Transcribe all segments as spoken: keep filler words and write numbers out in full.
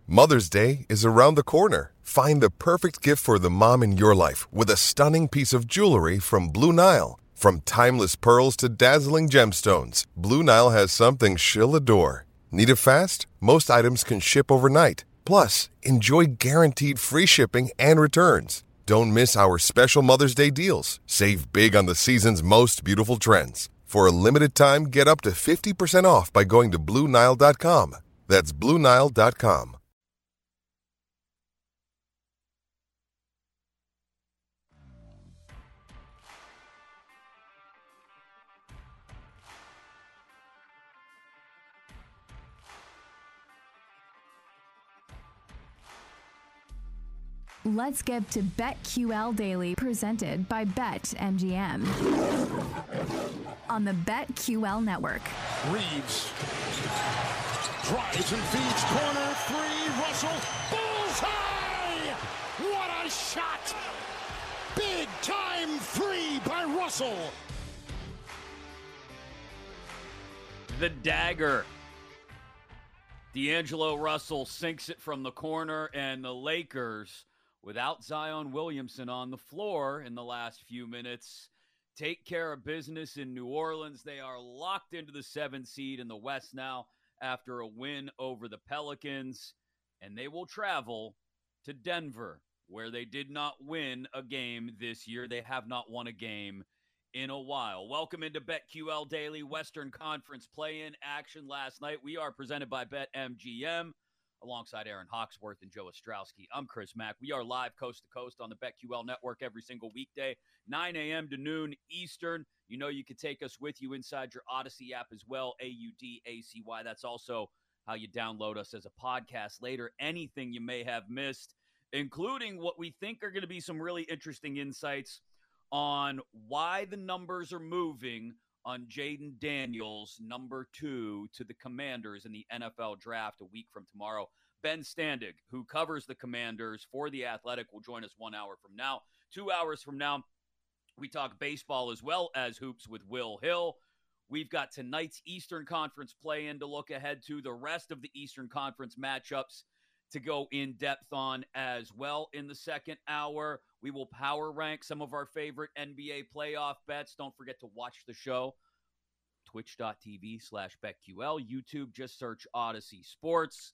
Mother's Day is around the corner. Find the perfect gift for the mom in your life with a stunning piece of jewelry from Blue Nile. From timeless pearls to dazzling gemstones, Blue Nile has something she'll adore. Need it fast? Most items can ship overnight. Plus, enjoy guaranteed free shipping and returns. Don't miss our special Mother's Day deals. Save big on the season's most beautiful trends. For a limited time, get up to fifty percent off by going to Blue Nile dot com. That's Blue Nile dot com. Let's get to BetQL Daily, presented by BetMGM on the BetQL network. Reeves drives and feeds, corner three, Russell, bullseye! What a shot! Big time three by Russell. The dagger. D'Angelo Russell sinks it from the corner, and the Lakers, without Zion Williamson on the floor in the last few minutes, take care of business in New Orleans. They are locked into the seventh seed in the West now after a win over the Pelicans, and they will travel to Denver, where they did not win a game this year. They have not won a game in a while. Welcome into BetQL Daily. Western Conference play-in action last night. We are presented by BetMGM. Alongside Aaron Hawksworth and Joe Ostrowski, I'm Chris Mack. We are live coast to coast on the BetQL network every single weekday, nine a.m. to noon Eastern. You know you can take us with you inside your Odyssey app as well, A U D A C Y. That's also how you download us as a podcast later. Anything you may have missed, including what we think are going to be some really interesting insights on why the numbers are moving on Jaden Daniels, number two to the Commanders in the N F L draft a week from tomorrow. Ben Standig, who covers the Commanders for The Athletic, will join us one hour from now. Two hours from now, we talk baseball as well as hoops with Will Hill. We've got tonight's Eastern Conference play-in to look ahead to, the rest of the Eastern Conference matchups to go in depth on as well in the second hour. We will power rank some of our favorite N B A playoff bets. Don't forget to watch the show. Twitch.tv slash BetQL. YouTube, just search Odyssey Sports.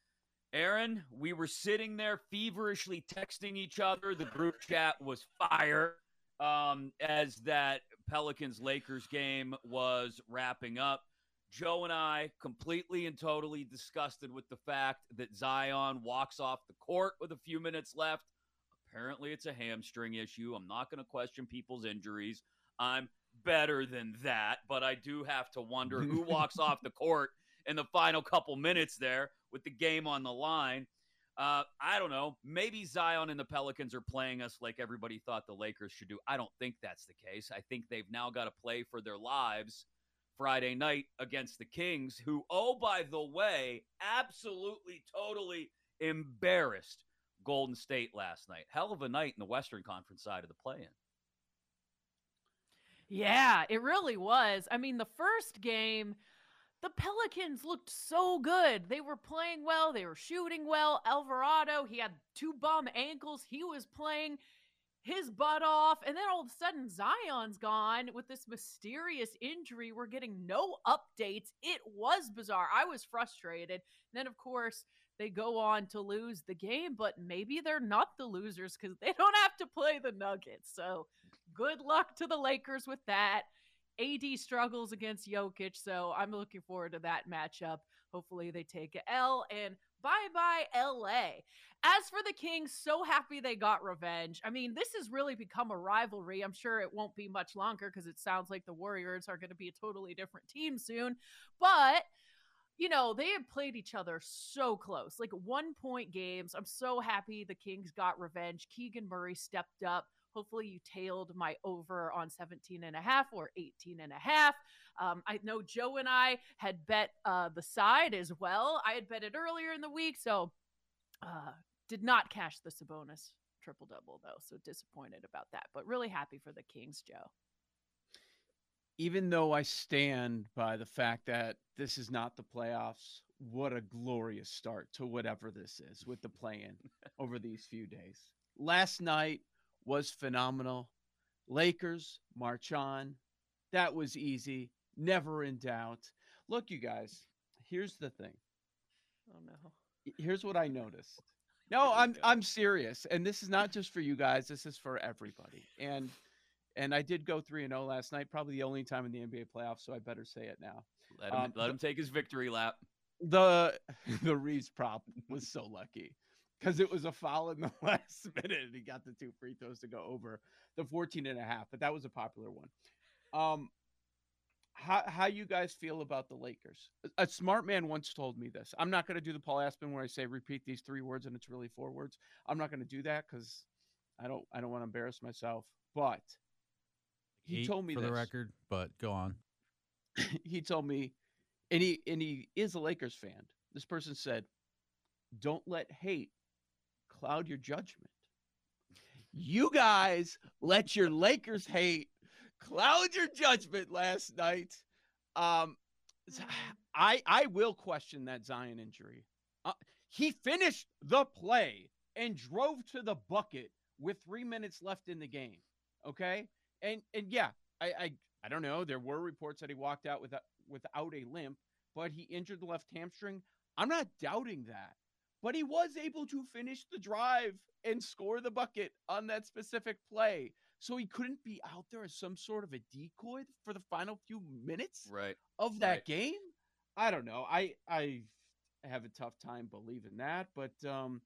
Aaron, we were sitting there feverishly texting each other. The group chat was fire um, as that Pelicans-Lakers game was wrapping up. Joe and I completely and totally disgusted with the fact that Zion walks off the court with a few minutes left. Apparently, it's a hamstring issue. I'm not going to question people's injuries. I'm better than that, but I do have to wonder who walks off the court in the final couple minutes there with the game on the line. Uh, I don't know. Maybe Zion and the Pelicans are playing us like everybody thought the Lakers should do. I don't think that's the case. I think they've now got to play for their lives Friday night against the Kings, who, oh, by the way, absolutely, totally embarrassed Golden State last night. Hell of a night in the Western Conference side of the play-in. Yeah, it really was. I mean, the first game, the Pelicans looked so good. They were playing well. They were shooting well. Alvarado, he had two bum ankles. He was playing his butt off, and then all of a sudden Zion's gone with this mysterious injury. We're getting no updates. It was bizarre. I was frustrated. And then, of course, they go on to lose the game, but maybe they're not the losers because they don't have to play the Nuggets. So good luck to the Lakers with that. A D struggles against Jokic, so I'm looking forward to that matchup. Hopefully they take a L, and bye-bye L A. As for the Kings, so happy they got revenge. I mean, this has really become a rivalry. I'm sure it won't be much longer because it sounds like the Warriors are going to be a totally different team soon. But, you know, they have played each other so close, like one-point games. I'm so happy the Kings got revenge. Keegan Murray stepped up. Hopefully you tailed my over on seventeen and a half or eighteen and a half. Um, I know Joe and I had bet uh, the side as well. I had bet it earlier in the week, so uh, did not cash the Sabonis triple-double, though, so disappointed about that. But really happy for the Kings, Joe. Even though I stand by the fact that this is not the playoffs, what a glorious start to whatever this is with the play-in over these few days. Last night was phenomenal. Lakers march on. That was easy. Never in doubt. Look, you guys, here's the thing. Oh, no. Here's what I noticed. No, I'm I'm serious. And this is not just for you guys. This is for everybody. And and I did go three and oh last night, probably the only time in the N B A playoffs, so I better say it now. Let him, Um, let him take his victory lap. The the Reeves prop was so lucky because it was a foul in the last minute and he got the two free throws to go over the fourteen and a half, but that was a popular one. Um, how how you guys feel about the Lakers? A smart man once told me this. I'm not going to do the Paul Aspen where I say repeat these three words and it's really four words. I'm not going to do that because I don't I don't want to embarrass myself. But he Eight told me for this. the record, but go on. He told me, and he and he is a Lakers fan. This person said, "Don't let hate cloud your judgment." You guys let your Lakers hate cloud your judgment last night. Um, I I will question that Zion injury. Uh, he finished the play and drove to the bucket with three minutes left in the game. Okay, and and yeah, I I, I don't know. There were reports that he walked out without without a limp, but he injured the left hamstring. I'm not doubting that. But he was able to finish the drive and score the bucket on that specific play. So he couldn't be out there as some sort of a decoy for the final few minutes Right. of that right. game. I don't know. I I have a tough time believing that, but um,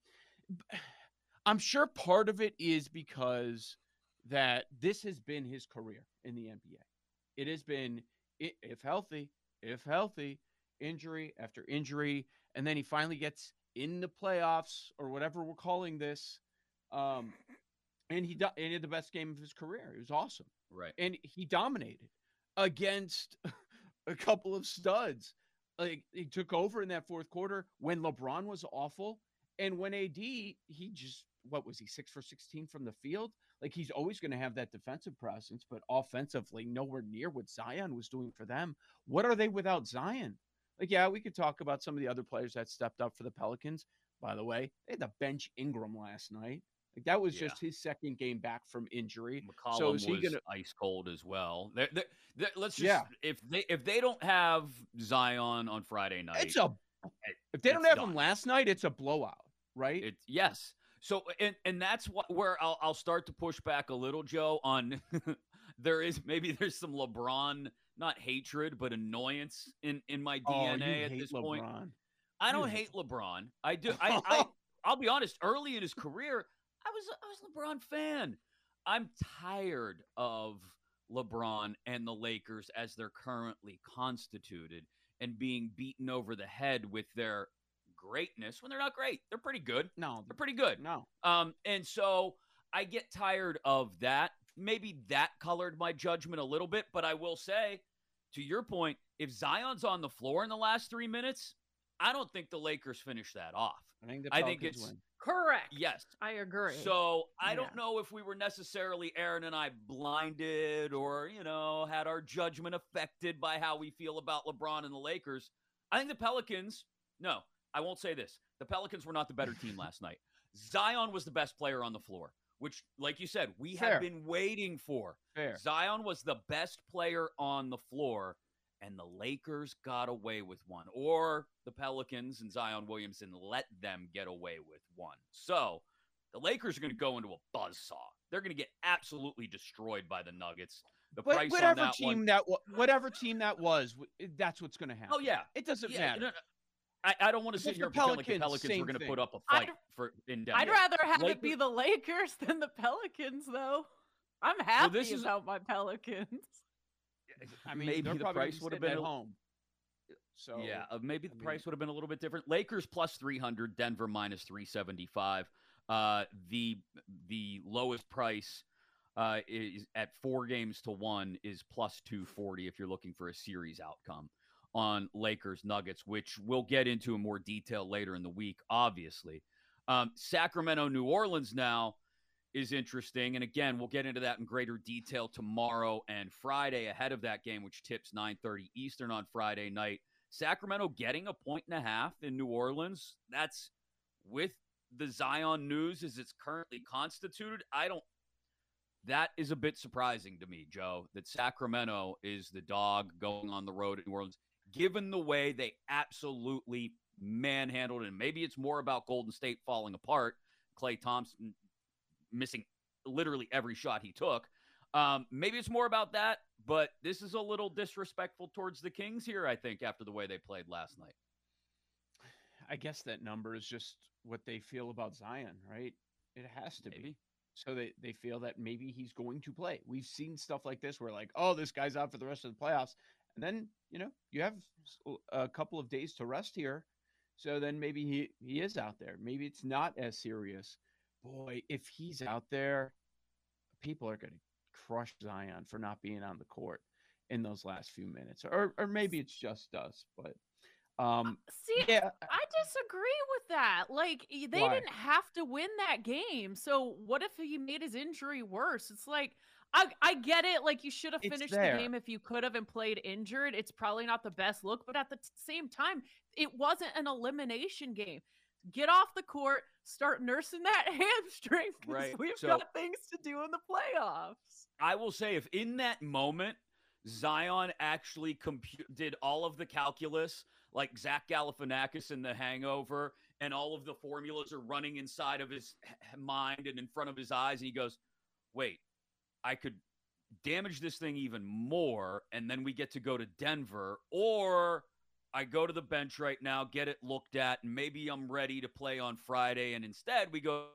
I'm sure part of it is because that this has been his career in the N B A. It has been, if healthy, if healthy, injury after injury, and then he finally gets in the playoffs or whatever we're calling this, um, and he, do- and he had the best game of his career. It was awesome. Right. And he dominated against a couple of studs. Like, he took over in that fourth quarter when LeBron was awful, and when A D, he just, what was he, six for sixteen from the field? Like, he's always going to have that defensive presence, but offensively, nowhere near what Zion was doing for them. What are they without Zion? Like, yeah, we could talk about some of the other players that stepped up for the Pelicans. By the way, they had to bench Ingram last night. Like, that was Yeah. just his second game back from injury. McCollum So is he was gonna? ice cold as well. They're, they're, they're, let's just Yeah. if they if they don't have Zion on Friday night, It's a. If they don't it's have done. him last night, it's a blowout, right? It's yes. So and and that's what where I'll I'll start to push back a little, Joe. On there is maybe there's some LeBron, not hatred but annoyance in in my D N A oh, you at hate this LeBron. point. I don't You hate LeBron. I do. I, I I'll be honest. Early in his career, I was I was a LeBron fan. I'm tired of LeBron and the Lakers as they're currently constituted and being beaten over the head with their greatness when they're not great. They're pretty good. No, They're pretty good. no. Um, and so I get tired of that. Maybe that colored my judgment a little bit, but I will say, to your point, if Zion's on the floor in the last three minutes, I don't think the Lakers finish that off. I think the I think Pelicans it's win. Correct. yes. I agree. So I Yeah. don't know if we were necessarily, Aaron and I, blinded or, you know, had our judgment affected by how we feel about LeBron and the Lakers. I think the Pelicans, no, I won't say this. The Pelicans were not the better team last night. Zion was the best player on the floor, which, like you said, we Fair. have been waiting for. Fair. Zion was the best player on the floor, and the Lakers got away with one. Or the Pelicans and Zion Williamson let them get away with one. So the Lakers are going to go into a buzzsaw. They're going to get absolutely destroyed by the Nuggets. The But price on whatever that team one, that wa- whatever team that was, w- that's what's going to happen. oh, yeah. It doesn't Yeah, matter. no, no, I, I don't want to If sit it's here the and pretend like the Pelicans, Pelicans same were going to thing. put up a I'd- fight for in Denver. I'd rather have it Lakers- be the Lakers than the Pelicans, though. I'm happy this is- about my Pelicans. I mean, maybe they're the probably price gonna would have sit been at a- home. So yeah, uh, maybe the I mean- price would have been a little bit different. Lakers plus three hundred, Denver minus three seventy-five. Uh, the the lowest price uh, is at four games to one is plus two forty if you're looking for a series outcome on Lakers Nuggets, which we'll get into in more detail later in the week, obviously. Um, Sacramento, New Orleans now is interesting. And again, we'll get into that in greater detail tomorrow and Friday ahead of that game, which tips nine thirty Eastern on Friday night. Sacramento getting a point and a half in New Orleans, that's with the Zion news as it's currently constituted. I don't, that is a bit surprising to me, Joe, that Sacramento is the dog going on the road at New Orleans, given the way they absolutely manhandled, and maybe it's more about Golden State falling apart, Klay Thompson missing literally every shot he took. Um, maybe it's more about that, but this is a little disrespectful towards the Kings here, I think, after the way they played last night. I guess that number is just what they feel about Zion, right? It has to Maybe. be. So they, they feel that maybe he's going to play. We've seen stuff like this where like, oh, this guy's out for the rest of the playoffs. And then, you know, you have a couple of days to rest here. So then maybe he, he is out there. Maybe it's not as serious. Boy, if he's out there, people are going to crush Zion for not being on the court in those last few minutes. Or or maybe it's just us, but um See, yeah. I disagree with that. Like, they Why? didn't have to win that game. So what if he made his injury worse? It's like, I, I get it. Like, you should have It's finished there. the game if you could have and played injured. It's probably not the best look, but at the t- same time, it wasn't an elimination game. Get off the court, start nursing that hamstring, because Right. we've So- got things to do in the playoffs. I will say, if in that moment Zion actually compu- did all of the calculus, like Zach Galifianakis in The Hangover, and all of the formulas are running inside of his h- mind and in front of his eyes, and he goes, wait, I could damage this thing even more, and then we get to go to Denver, or I go to the bench right now, get it looked at, and maybe I'm ready to play on Friday, and instead we go.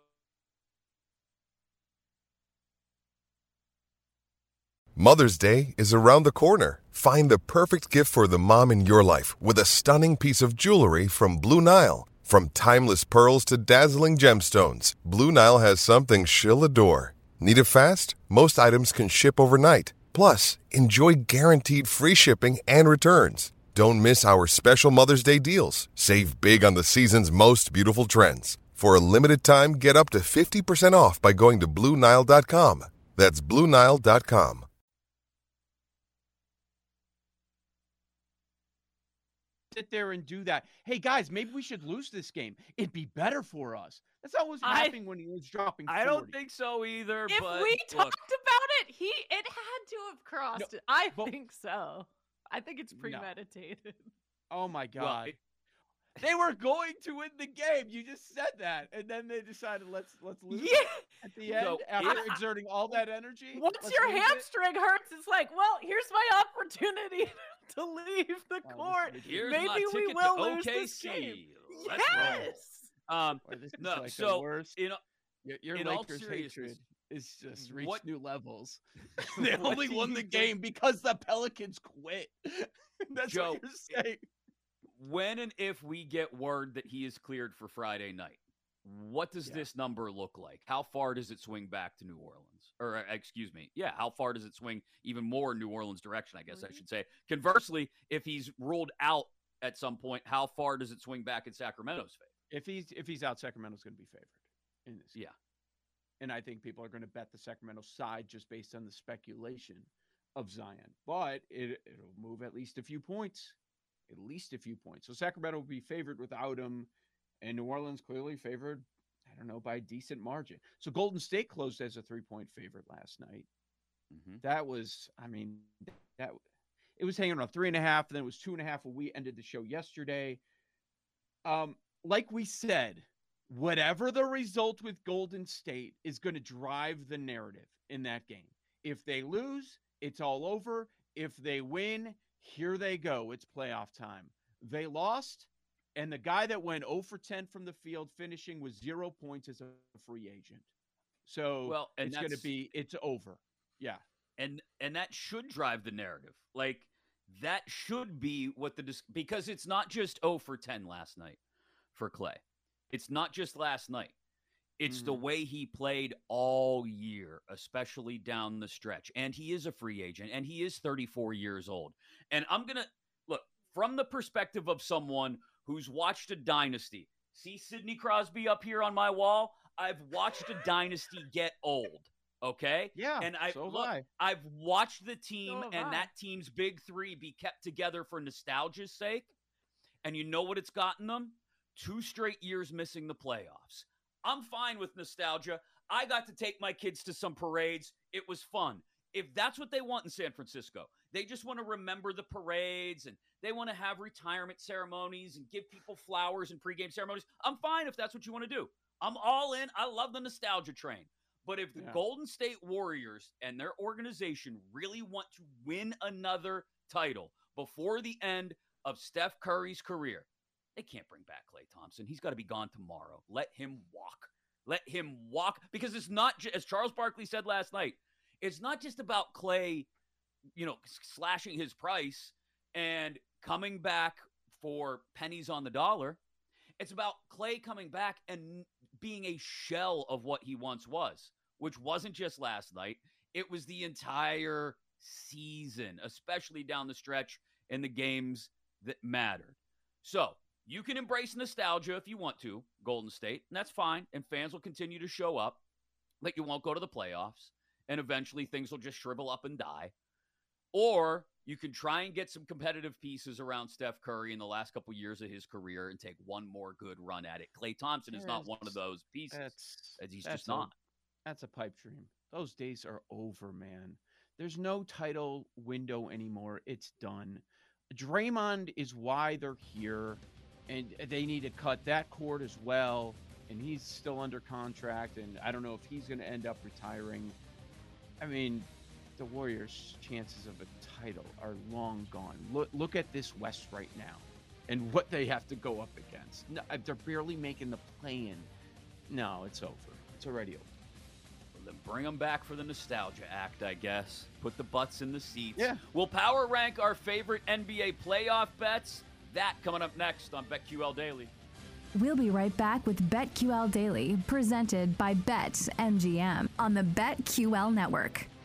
Mother's Day is around the corner. Find the perfect gift for the mom in your life with a stunning piece of jewelry from Blue Nile. From timeless pearls to dazzling gemstones, Blue Nile has something she'll adore. Need it fast? Most items can ship overnight. Plus, enjoy guaranteed free shipping and returns. Don't miss our special Mother's Day deals. Save big on the season's most beautiful trends. For a limited time, get up to fifty percent off by going to Blue Nile dot com. That's Blue Nile dot com. Sit there and do that. Hey guys, maybe we should lose this game. It'd be better for us. That's not what's I- happening when he was dropping forty. I don't think so either. If but we look, talked about it, he it had to have crossed it. I but- think so. I think it's No. premeditated. Oh my well, god. it- They were going to win the game. You just said that. And then they decided let's let's lose Yeah. at the end So, after I- exerting all that energy. Once let's your lose it. hamstring hurts, it's like, well, here's my opportunity to leave the Oh, this court. is here's Maybe my we ticket will to lose this O K C. game. Let's Yes. roll. Um, Boy, this is no, like the so worst. in Your, your in all Lakers seriousness, hatred is just reached what- new levels. they what only do won you the think- game because the Pelicans quit. That's Joe, what you're saying. when and if we get word that he is cleared for Friday night, what does Yeah. this number look like? How far does it swing back to New Orleans? Or, uh, excuse me, yeah, how far does it swing even more New Orleans direction, I guess I Three? should say. Conversely, if he's ruled out at some point, how far does it swing back in Sacramento's favor? If he's if he's out, Sacramento's going to be favored in this. game. Yeah. And I think people are going to bet the Sacramento side just based on the speculation of Zion. But it it'll move at least a few points. At least a few points. So Sacramento will be favored without him, and New Orleans clearly favored, I don't know, by a decent margin. So Golden State closed as a three-point favorite last night. Mm-hmm. That was, I mean, that it was hanging around three and a half, and then it was two and a half when we ended the show yesterday. Um, like we said, whatever the result with Golden State is going to drive the narrative in that game. If they lose, it's all over. If they win, here they go. It's playoff time. They lost, and the guy that went zero for ten from the field finishing with zero points as a free agent. So Well, and it's going to that's- be, it's over. Yeah. and and that should drive the narrative. Like that should be what the dis- because it's not just oh for ten last night for Klay. It's not just last night. It's the Mhm. way he played all year, especially down the stretch. And he is a free agent, and he is thirty-four years old. And I'm going to look from the perspective of someone who's watched a dynasty. See Sidney Crosby up here on my wall? I've watched a dynasty get old. Okay? Yeah. And I so have look, I. I've watched the team So have and I. that team's big three be kept together for nostalgia's sake. And you know what it's gotten them? Two straight years missing the playoffs. I'm fine with nostalgia. I got to take my kids to some parades. It was fun. If that's what they want in San Francisco, they just want to remember the parades and they want to have retirement ceremonies and give people flowers and pregame ceremonies. I'm fine if that's what you want to do. I'm all in. I love the nostalgia train. But if the Yeah. Golden State Warriors and their organization really want to win another title before the end of Steph Curry's career, they can't bring back Klay Thompson. He's got to be gone tomorrow. Let him walk. Let him walk. Because it's not, as Charles Barkley said last night, it's not just about Klay, you know, slashing his price and coming back for pennies on the dollar. It's about Klay coming back and being a shell of what he once was, which wasn't just last night. It was the entire season, especially down the stretch in the games that mattered. So you can embrace nostalgia if you want to, Golden State, and that's fine. And fans will continue to show up, but you won't go to the playoffs. And eventually things will just shrivel up and die. Or you can try and get some competitive pieces around Steph Curry in the last couple years of his career and take one more good run at it. Klay Thompson is not one of those pieces. That's, He's that's just not. A, that's a pipe dream. Those days are over, man. There's no title window anymore. It's done. Draymond is why they're here, and they need to cut that cord as well. And he's still under contract, and I don't know if he's going to end up retiring. I mean, the Warriors' chances of a title are long gone. Look, look at this West right now and what they have to go up against. No, they're barely making the play-in. No, it's over. It's already over. Well, then bring them back for the nostalgia act, I guess. Put the butts in the seats. Yeah. We'll power rank our favorite N B A playoff bets. That coming up next on BetQL Daily. We'll be right back with BetQL Daily, presented by BetMGM on the BetQL Network.